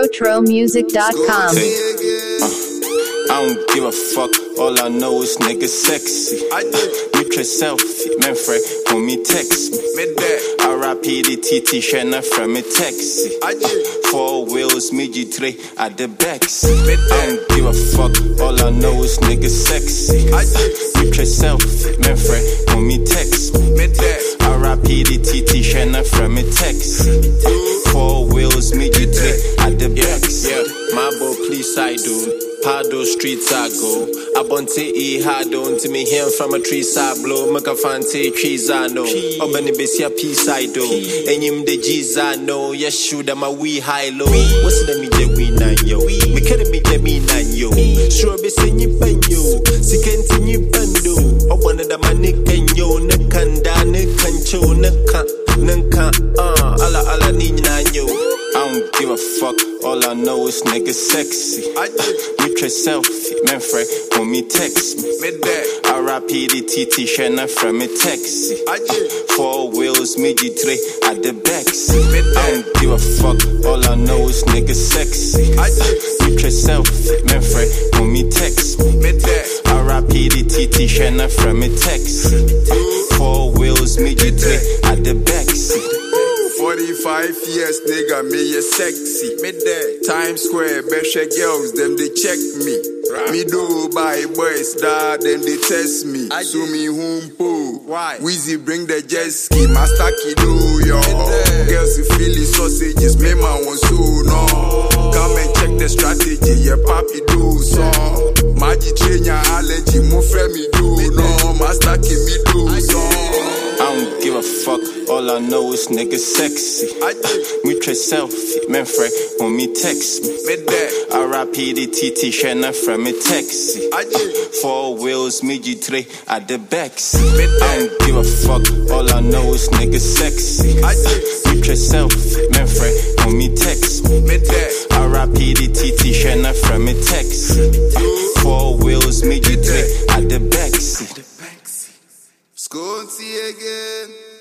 TroTroMusic.com. I don't give a fuck, all I know is niggas sexy. Make yourself, man, Fred, when me text me. R.I.P.D.T.T. Shana from me taxi. 4 wheels, me G3 at the backseat. I don't give a fuck, all I know is niggas sexy. Make yourself, man, Fred, when me text me. R.I.P.D.T.T. Shana from me taxi. 4 wheels, me G3 at the backseat. Yeah, my boy, please I do. Pado streets I go. Abonte e hado until me hear from a tree side blow. Make a fancy trees I know. Obani besia peace I do. Enyim the G's I know. Yes, shoot them a wee high low. What's the me je we nine yo? Me can't me je me nine yo. Sure be sing you pen yo. Sikenti ni bando. Obana da manik pen yo. Nekanda nekancho nenka ala ni nine yo. I don't give a fuck, all I know is niggas sexy. Meet yourself, man, Fred, when me text me. R.I.P.D.T.T. Shana from me taxi. 4 wheels, me G3 at the backseat. I don't give a fuck, all I know is niggas sexy. Meet yourself, man, Fred, when me text me. R.I.P.D.T.T. Shana from me taxi. 4 wheels, me G3 at the backseat. 45 years, nigga, me a sexy. Me there, Times Square, Beshe girls, them they check me. Me do buy boys, da, them they test me. Sue me humpo. Why? Weezy bring the jet ski, Master Kido, yo. Girls, you feel the sausages, me man want so no. Come and check the strategy, yeah, papi do so. Magi train your allergy, mo friend me do no. Master Ki me do so. I don't give a fuck, all I know is niggas sexy. Meet yourself, man, Fred, when me text me. R.I.P.D.T.T. Shana from me taxi. 4 wheels, me G3 at the backseat. I don't give a fuck, all I know is niggas sexy. Meet yourself, man, Fred, when me text me. R.I.P.D.T.T. Shana from me taxi. 4 wheels, me G3 at the backseat. Sconti again.